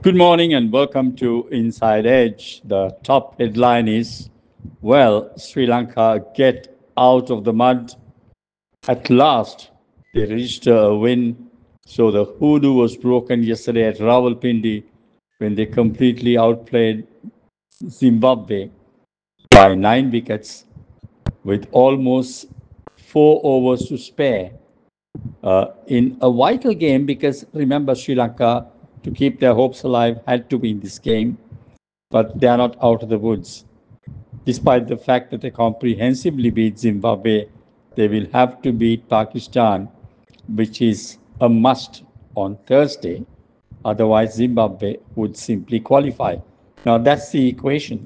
Good morning and welcome to Inside Edge. The top headline is Sri Lanka get out of the mud. At last, they register a win. So the hoodoo was broken yesterday at Rawalpindi when they completely outplayed Zimbabwe by 9 wickets with almost 4 overs to spare in a vital game because remember, Sri Lanka, to keep their hopes alive, had to win this game, but they are not out of the woods. Despite the fact that they comprehensively beat Zimbabwe, they will have to beat Pakistan, which is a must on Thursday. Otherwise, Zimbabwe would simply qualify. Now, that's the equation.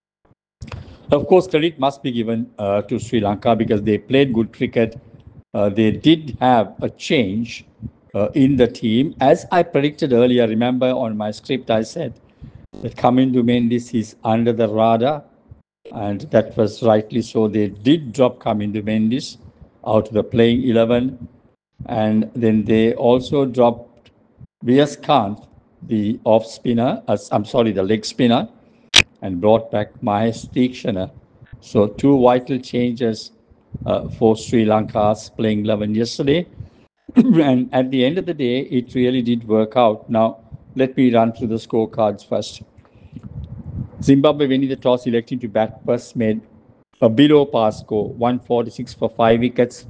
Of course, credit must be given to Sri Lanka because they played good cricket. They did have a change in the team. As I predicted earlier, remember on my script, I said that Kamindu Mendis is under the radar, and that was rightly so. They did drop Kamindu Mendis out of the playing 11, and then they also dropped V.S. Kant, the off spinner, the leg spinner, and brought back Mahesh Theekshana. So two vital changes for Sri Lanka's playing 11 yesterday. And at the end of the day, it really did work out. Now, let me run through the scorecards first. Zimbabwe winning the toss, electing to bat first, made a below par score, 146 for 5 wickets.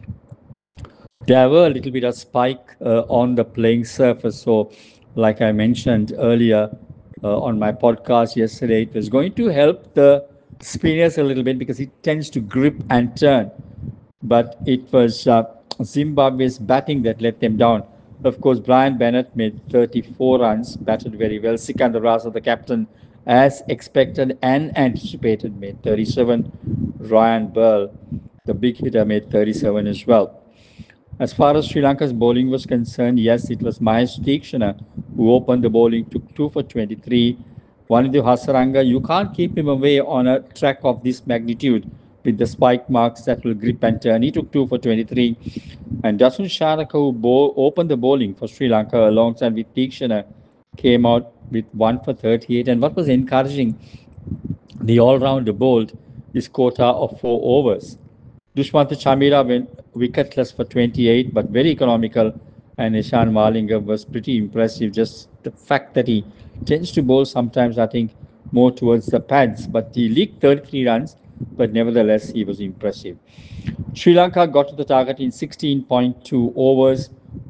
There were a little bit of spike on the playing surface. So, like I mentioned earlier on my podcast yesterday, it was going to help the spinners a little bit because it tends to grip and turn. But it was Zimbabwe's batting that let them down. Of course, Brian Bennett made 34 runs, batted very well. Sikandar Raza, the captain, as expected and anticipated, made 37. Ryan Burl, the big hitter, made 37 as well. As far as Sri Lanka's bowling was concerned, yes, it was Mahesh Theekshana who opened the bowling, took 2 for 23. Wanidhu Hasaranga, you can't keep him away on a track of this magnitude with the spike marks that will grip and turn. He took 2 for 23. And Dasun Shanaka, who opened the bowling for Sri Lanka alongside with Theekshana, came out with 1 for 38. And what was encouraging, the all-rounder bowled his quota of 4 overs. Dushmantha Chamira went wicketless for 28, but very economical. And Ishan Malinga was pretty impressive. Just the fact that he tends to bowl sometimes, I think, more towards the pads. But he leaked 33 runs, but nevertheless, he was impressive. Sri Lanka got to the target in 16.2 overs,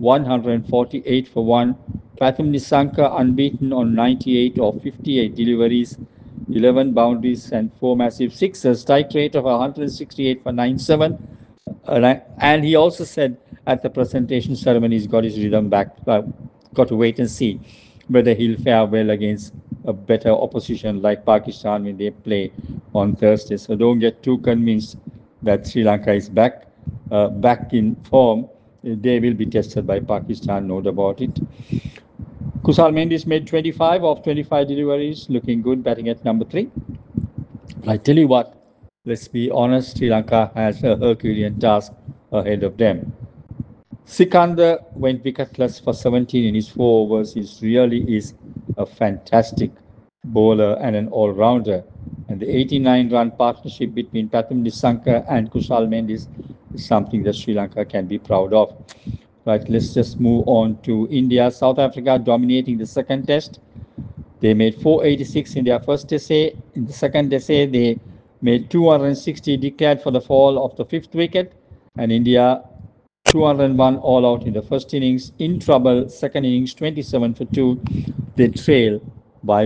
148 for 1. Pathum Nissanka unbeaten on 98 of 58 deliveries, 11 boundaries and 4 massive sixes, strike rate of 168 for 97. And he also said at the presentation ceremony he's got his rhythm back. Got to wait and see whether he'll fare well against a better opposition like Pakistan when they play on Thursday. So don't get too convinced that Sri Lanka is back in form. They will be tested by Pakistan, no doubt about it. Kusal Mendis made 25 of 25 deliveries, looking good, batting at number 3. But I tell you what, let's be honest, Sri Lanka has a Herculean task ahead of them. Sikandar went wicketless for 17 in his 4 overs. He really is a fantastic bowler and an all-rounder. And the 89-run partnership between Pathum Nissanka and Kusal Mendis is something that Sri Lanka can be proud of. Right, let's just move on to India. South Africa dominating the second test. They made 486 in their first essay. In the second essay, they made 260, declared for the fall of the 5th wicket. And India 201 all out in the first innings. In trouble, second innings 27 for 2. They trail by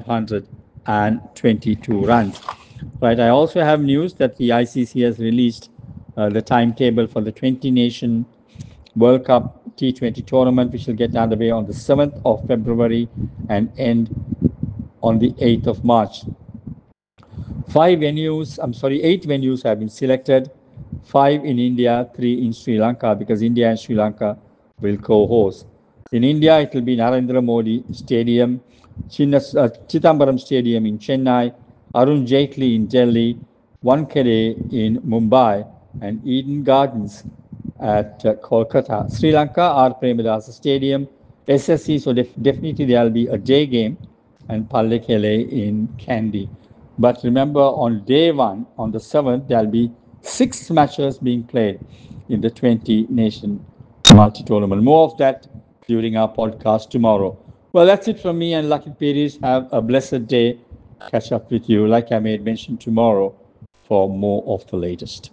522 runs. Right, I also have news that the ICC has released the timetable for the 20 Nation World Cup T20 tournament, which will get underway on the 7th of February and end on the 8th of March. 8 venues have been selected, 5 in India, 3 in Sri Lanka, because India and Sri Lanka will co-host. In India, it will be Narendra Modi Stadium, Chidambaram Stadium in Chennai, Arun Jaitley in Delhi, Wankhede in Mumbai, and Eden Gardens at Kolkata. Sri Lanka, R. Premadasa Stadium, SSC, so definitely there'll be a day game and Pallekele in Kandy. But remember, on day one, on the 7th, there'll be 6 matches being played in the 20 nation multi tournament. More of that during our podcast tomorrow. Well, that's it from me and Lucky Perez. Have a blessed day. Catch up with you, like I made mention, tomorrow for more of the latest.